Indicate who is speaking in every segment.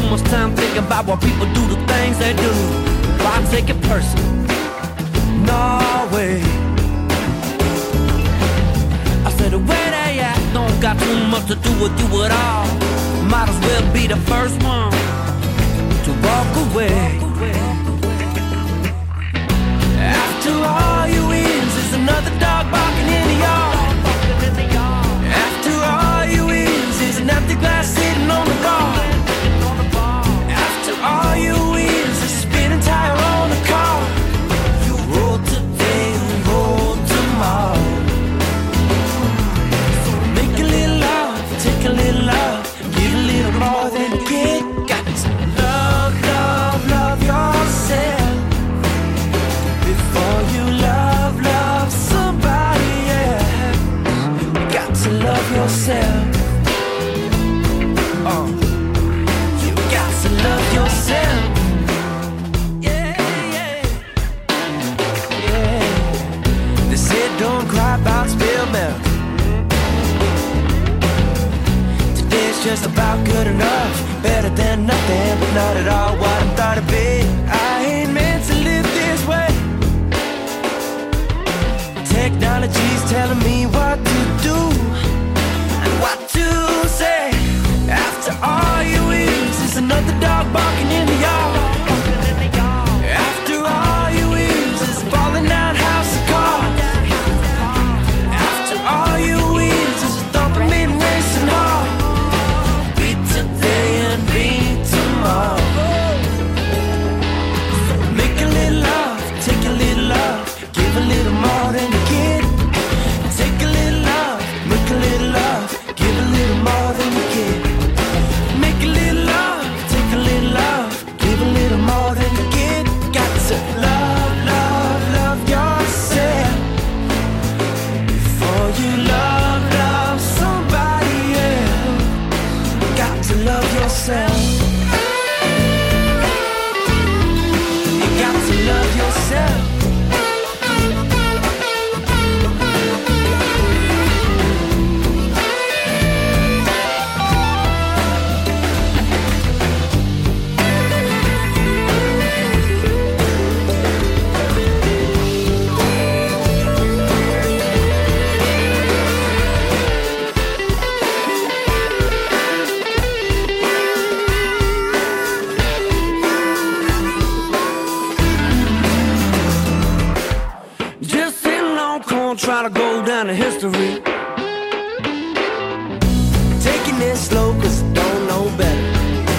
Speaker 1: much time thinking about why people do the things they do. Why take it personal? No way. I said the way they act don't got too much to do with you at all. Might as well be the first one to walk away. After all you is another dog barking in the yard. After all you is an empty glass sitting on the bar. After all you is a spinning tire on the car. You roll today and roll tomorrow. So make a little love, take a little love, give a little more than you get. Got to love, love, love yourself before you love, love somebody else. You got to love yourself. You got to love yourself. Yeah, yeah, yeah. They said don't cry about spilled milk. Today's just about good enough, better than nothing, but not at all what I thought it'd be. I ain't meant to live this way. Technology's telling me what to do and what to say. After all you is another dog barking in the yard. After all you is a falling down house of cards. After all you is a thumping mid racing heart. Beat today and beat tomorrow. Make a little love, take a little love, give a little more than you get. Take a little love, make a little love, give a little more than you get. Make a little love, take a little love, give a little more than you get. Got to love, love, love yourself before you love, love somebody else. Got to love yourself. You got to love yourself. Just sitting on corn, trying to go down to history. Taking it slow, cause I don't know better.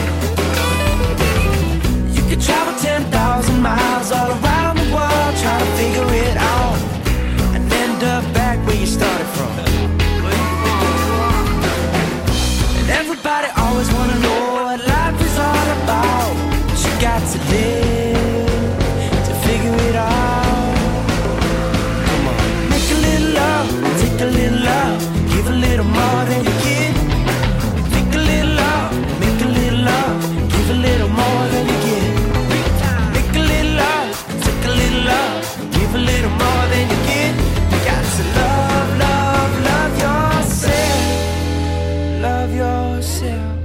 Speaker 1: You could travel 10,000 miles all around the world, try to figure it out, and end up back where you started from. And everybody always wanna know what life is all about, but you got to live to figure it out. Make a little love, take a little love, give a little more than you get. Make a little love, make a little love, give a little more than you get. Make a little love, take a little love, give a little more than you get. You got to love, love, love yourself. Love yourself.